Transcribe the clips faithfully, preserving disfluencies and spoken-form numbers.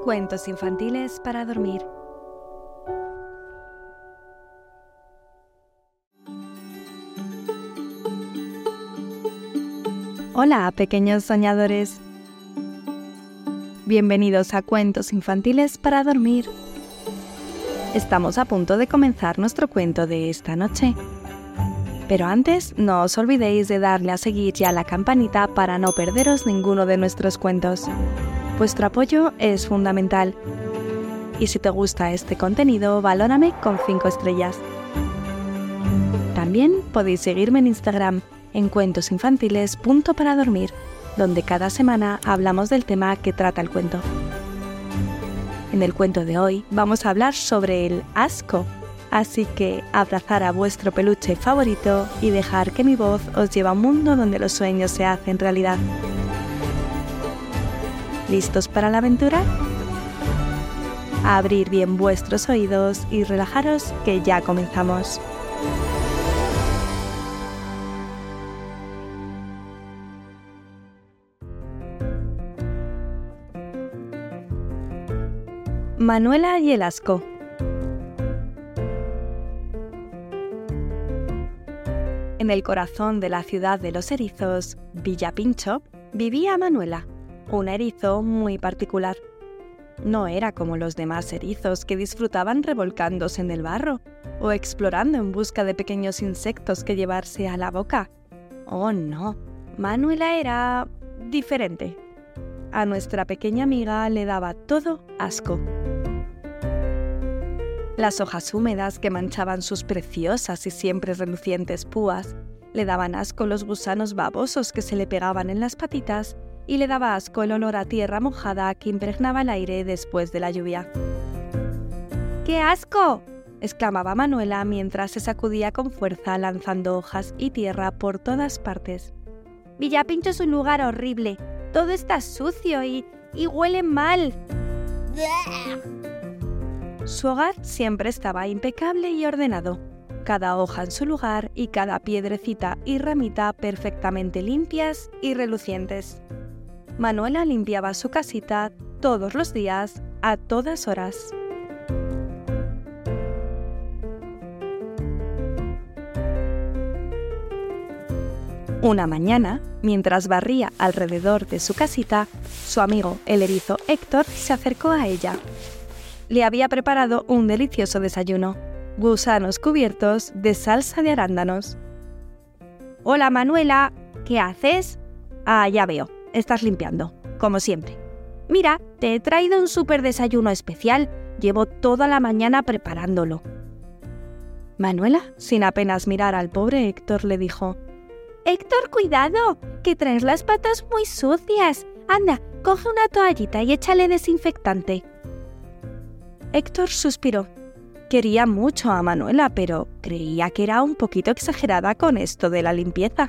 Cuentos infantiles para dormir. Hola, pequeños soñadores. Bienvenidos a Cuentos infantiles para dormir. Estamos a punto de comenzar nuestro cuento de esta noche. Pero antes, no os olvidéis de darle a seguir ya la campanita para no perderos ninguno de nuestros cuentos. Vuestro apoyo es fundamental. Y si te gusta este contenido, valórame con cinco estrellas. También podéis seguirme en Instagram en cuentosinfantiles punto para dormir, donde cada semana hablamos del tema que trata el cuento. En el cuento de hoy vamos a hablar sobre el asco, así que abrazar a vuestro peluche favorito y dejar que mi voz os lleve a un mundo donde los sueños se hacen realidad. ¿Listos para la aventura? A abrir bien vuestros oídos y relajaros que ya comenzamos. Manuela y el asco. En el corazón de la ciudad de los erizos, Villa Pincho, vivía Manuela, un erizo muy particular. No era como los demás erizos que disfrutaban revolcándose en el barro o explorando en busca de pequeños insectos que llevarse a la boca. Oh, no, Manuela era diferente. A nuestra pequeña amiga le daba todo asco. Las hojas húmedas que manchaban sus preciosas y siempre relucientes púas, le daban asco los gusanos babosos que se le pegaban en las patitas y le daba asco el olor a tierra mojada que impregnaba el aire después de la lluvia. ¡Qué asco!, exclamaba Manuela mientras se sacudía con fuerza lanzando hojas y tierra por todas partes. Villa Pincho es un lugar horrible, todo está sucio y, y huele mal. Su hogar siempre estaba impecable y ordenado, cada hoja en su lugar y cada piedrecita y ramita perfectamente limpias y relucientes. Manuela limpiaba su casita todos los días, a todas horas. Una mañana, mientras barría alrededor de su casita, su amigo, el erizo Héctor, se acercó a ella. Le había preparado un delicioso desayuno, gusanos cubiertos de salsa de arándanos. «Hola, Manuela, ¿qué haces?» «Ah, ya veo, estás limpiando, como siempre. Mira, te he traído un súper desayuno especial, llevo toda la mañana preparándolo». Manuela, sin apenas mirar al pobre Héctor, le dijo: «Héctor, cuidado, que traes las patas muy sucias. Anda, coge una toallita y échale desinfectante». Héctor suspiró. Quería mucho a Manuela, pero creía que era un poquito exagerada con esto de la limpieza.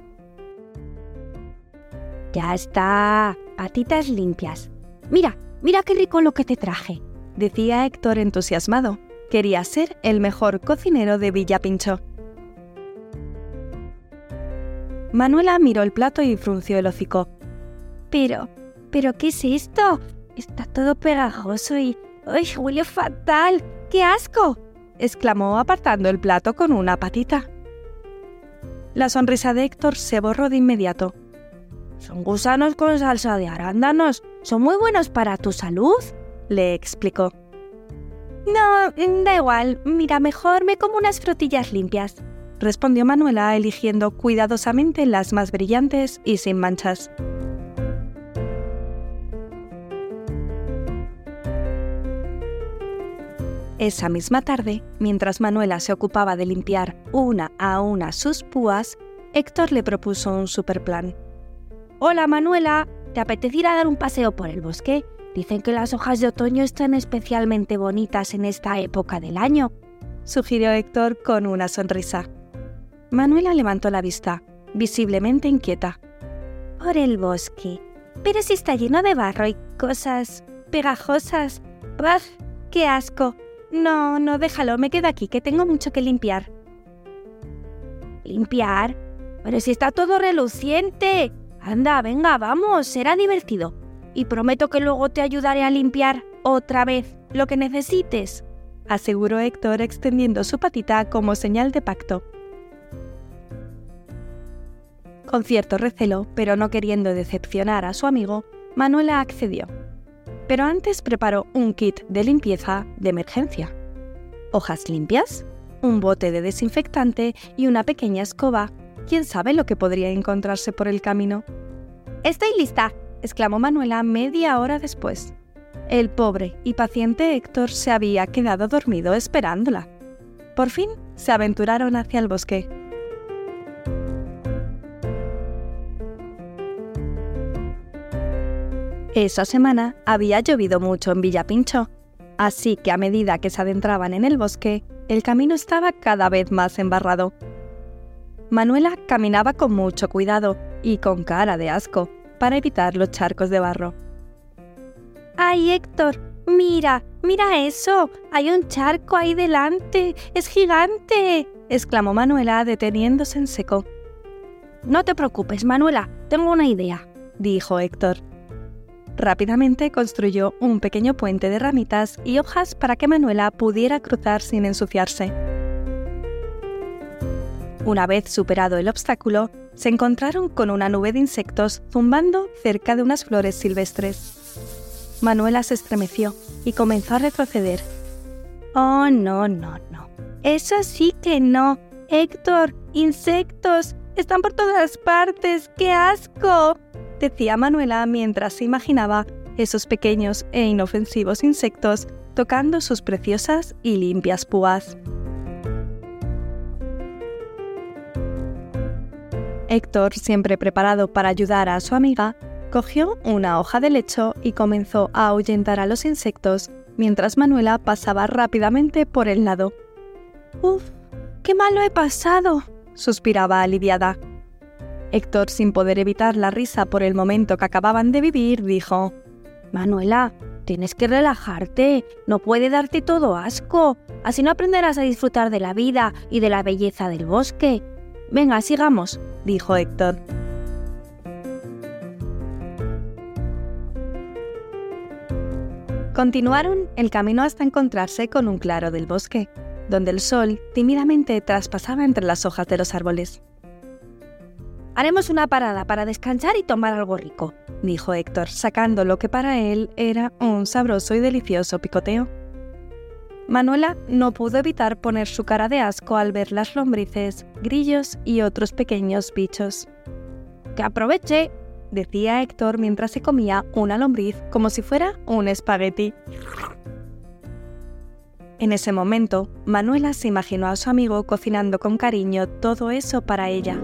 «Ya está, patitas limpias. Mira, mira qué rico lo que te traje», decía Héctor entusiasmado. Quería ser el mejor cocinero de Villa Pincho. Manuela miró el plato y frunció el hocico. «Pero, ¿pero qué es esto? Está todo pegajoso y... ¡ay, huele fatal! ¡Qué asco!», exclamó apartando el plato con una patita. La sonrisa de Héctor se borró de inmediato. «Son gusanos con salsa de arándanos. Son muy buenos para tu salud», le explicó. «No, da igual. Mira, mejor me como unas frutillas limpias», respondió Manuela, eligiendo cuidadosamente las más brillantes y sin manchas. Esa misma tarde, mientras Manuela se ocupaba de limpiar una a una sus púas, Héctor le propuso un superplan. «Hola, Manuela, ¿te apetece ir a dar un paseo por el bosque? Dicen que las hojas de otoño están especialmente bonitas en esta época del año», sugirió Héctor con una sonrisa. Manuela levantó la vista, visiblemente inquieta. «¿Por el bosque? Pero si está lleno de barro y cosas pegajosas. ¡Bah! ¡Qué asco! No, no, déjalo, me quedo aquí, que tengo mucho que limpiar». «¿Limpiar? Pero si está todo reluciente. Anda, venga, vamos, será divertido. y prometo que luego te ayudaré a limpiar otra vez lo que necesites, aseguró Héctor extendiendo su patita como señal de pacto. Con cierto recelo, pero no queriendo decepcionar a su amigo, Manuela accedió. Pero antes preparó un kit de limpieza de emergencia. Hojas limpias, un bote de desinfectante y una pequeña escoba. ¿Quién sabe lo que podría encontrarse por el camino? «¡Estoy lista!», exclamó Manuela media hora después. El pobre y paciente Héctor se había quedado dormido esperándola. Por fin se aventuraron hacia el bosque. Esa semana había llovido mucho en Villapincho, así que a medida que se adentraban en el bosque, el camino estaba cada vez más embarrado. Manuela caminaba con mucho cuidado y con cara de asco para evitar los charcos de barro. «¡Ay, Héctor! ¡Mira! ¡Mira eso! ¡Hay un charco ahí delante! ¡Es gigante!», exclamó Manuela deteniéndose en seco. «No te preocupes, Manuela, tengo una idea», dijo Héctor. Rápidamente construyó un pequeño puente de ramitas y hojas para que Manuela pudiera cruzar sin ensuciarse. Una vez superado el obstáculo, se encontraron con una nube de insectos zumbando cerca de unas flores silvestres. Manuela se estremeció y comenzó a retroceder. «Oh, no, no, no. Eso sí que no. Héctor, insectos, están por todas partes. ¡Qué asco!», decía Manuela mientras se imaginaba esos pequeños e inofensivos insectos tocando sus preciosas y limpias púas. Héctor, siempre preparado para ayudar a su amiga, cogió una hoja de lecho y comenzó a ahuyentar a los insectos mientras Manuela pasaba rápidamente por el lado. «¡Uf! ¡Qué mal lo he pasado!», suspiraba aliviada. Héctor, sin poder evitar la risa por el momento que acababan de vivir, dijo: «Manuela, tienes que relajarte, no puede darte todo asco, así no aprenderás a disfrutar de la vida y de la belleza del bosque. Venga, sigamos», dijo Héctor. Continuaron el camino hasta encontrarse con un claro del bosque, donde el sol tímidamente traspasaba entre las hojas de los árboles. «Haremos una parada para descansar y tomar algo rico», dijo Héctor, sacando lo que para él era un sabroso y delicioso picoteo. Manuela no pudo evitar poner su cara de asco al ver las lombrices, grillos y otros pequeños bichos. «¡Que aproveche!», decía Héctor mientras se comía una lombriz como si fuera un espagueti. En ese momento, Manuela se imaginó a su amigo cocinando con cariño todo eso para ella.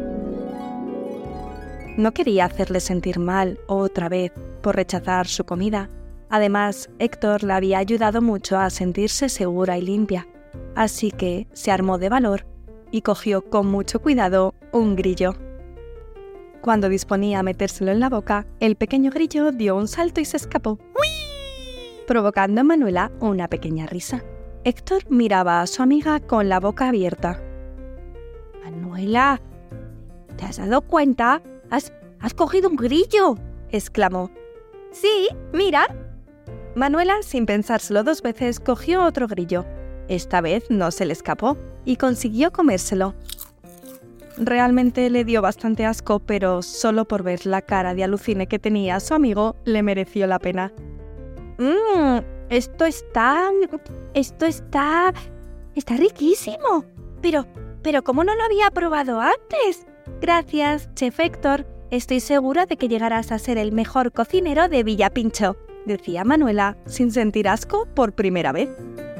No quería hacerle sentir mal otra vez por rechazar su comida. Además, Héctor la había ayudado mucho a sentirse segura y limpia, así que se armó de valor y cogió con mucho cuidado un grillo. Cuando disponía a metérselo en la boca, el pequeño grillo dio un salto y se escapó, ¡uii!, provocando en Manuela una pequeña risa. Héctor miraba a su amiga con la boca abierta. «Manuela, ¿te has dado cuenta? ¿Has, has cogido un grillo?», exclamó. «Sí, mira». Manuela, sin pensárselo dos veces, cogió otro grillo. Esta vez no se le escapó y consiguió comérselo. Realmente le dio bastante asco, pero solo por ver la cara de alucine que tenía su amigo, le mereció la pena. «Mmm, esto está... esto está... está riquísimo. Pero, pero ¿cómo no lo había probado antes? Gracias, Chef Héctor. Estoy segura de que llegarás a ser el mejor cocinero de Villapincho», decía Manuela, sin sentir asco por primera vez.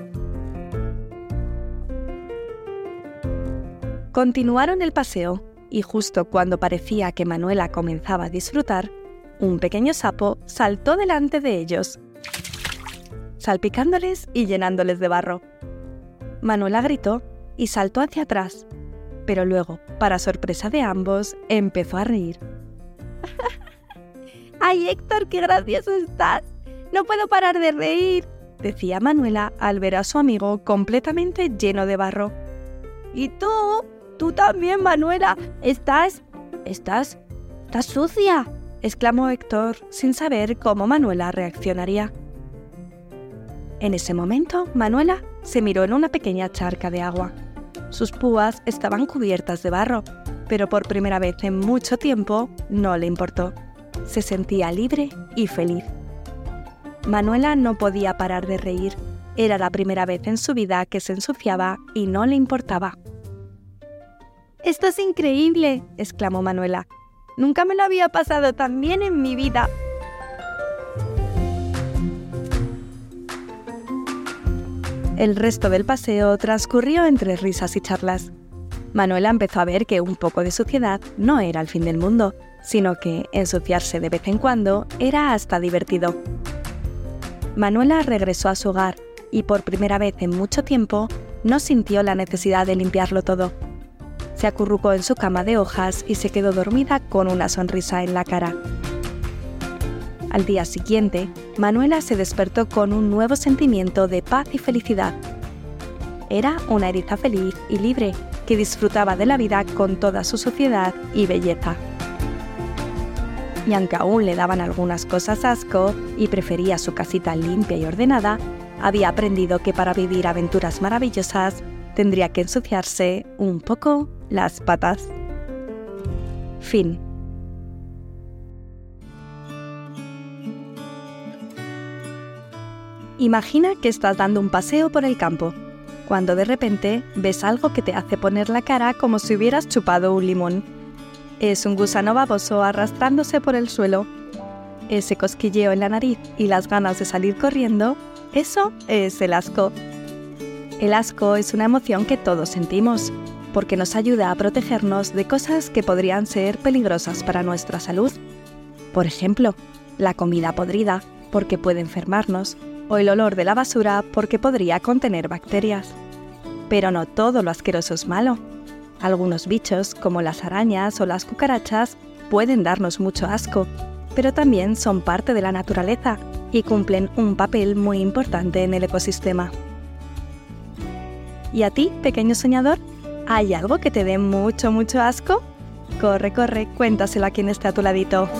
Continuaron el paseo, y justo cuando parecía que Manuela comenzaba a disfrutar, un pequeño sapo saltó delante de ellos, salpicándoles y llenándoles de barro. Manuela gritó y saltó hacia atrás, pero luego, para sorpresa de ambos, empezó a reír. «¡Ay, Héctor, qué gracioso estás! No puedo parar de reír», decía Manuela al ver a su amigo completamente lleno de barro. «¿Y tú? Tú también, Manuela. Estás... estás... estás sucia. exclamó Héctor sin saber cómo Manuela reaccionaría. En ese momento, Manuela se miró en una pequeña charca de agua. Sus púas estaban cubiertas de barro, pero por primera vez en mucho tiempo no le importó. Se sentía libre y feliz. Manuela no podía parar de reír. Era la primera vez en su vida que se ensuciaba y no le importaba. «¡Esto es increíble!», exclamó Manuela. «Nunca me lo había pasado tan bien en mi vida». El resto del paseo transcurrió entre risas y charlas. Manuela empezó a ver que un poco de suciedad no era el fin del mundo, sino que ensuciarse de vez en cuando era hasta divertido. Manuela regresó a su hogar y por primera vez en mucho tiempo no sintió la necesidad de limpiarlo todo. Se acurrucó en su cama de hojas y se quedó dormida con una sonrisa en la cara. Al día siguiente, Manuela se despertó con un nuevo sentimiento de paz y felicidad. Era una eriza feliz y libre que disfrutaba de la vida con toda su suciedad y belleza. Y aunque aún le daban algunas cosas asco y prefería su casita limpia y ordenada, había aprendido que para vivir aventuras maravillosas tendría que ensuciarse un poco las patas. Fin. Imagina que estás dando un paseo por el campo, cuando de repente ves algo que te hace poner la cara como si hubieras chupado un limón. Es un gusano baboso arrastrándose por el suelo. Ese cosquilleo en la nariz y las ganas de salir corriendo, eso es el asco. El asco es una emoción que todos sentimos, porque nos ayuda a protegernos de cosas que podrían ser peligrosas para nuestra salud. Por ejemplo, la comida podrida, porque puede enfermarnos, o el olor de la basura porque podría contener bacterias. Pero no todo lo asqueroso es malo. Algunos bichos, como las arañas o las cucarachas, pueden darnos mucho asco, pero también son parte de la naturaleza y cumplen un papel muy importante en el ecosistema. ¿Y a ti, pequeño soñador? ¿Hay algo que te dé mucho, mucho asco? Corre, corre, cuéntaselo a quien esté a tu ladito.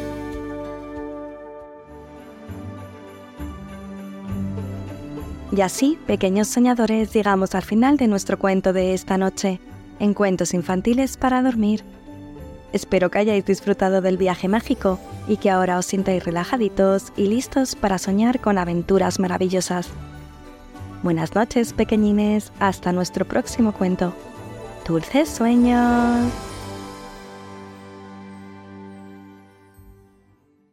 Y así, pequeños soñadores, llegamos al final de nuestro cuento de esta noche, en Cuentos Infantiles para Dormir. Espero que hayáis disfrutado del viaje mágico y que ahora os sintáis relajaditos y listos para soñar con aventuras maravillosas. Buenas noches, pequeñines, hasta nuestro próximo cuento. ¡Dulces sueños!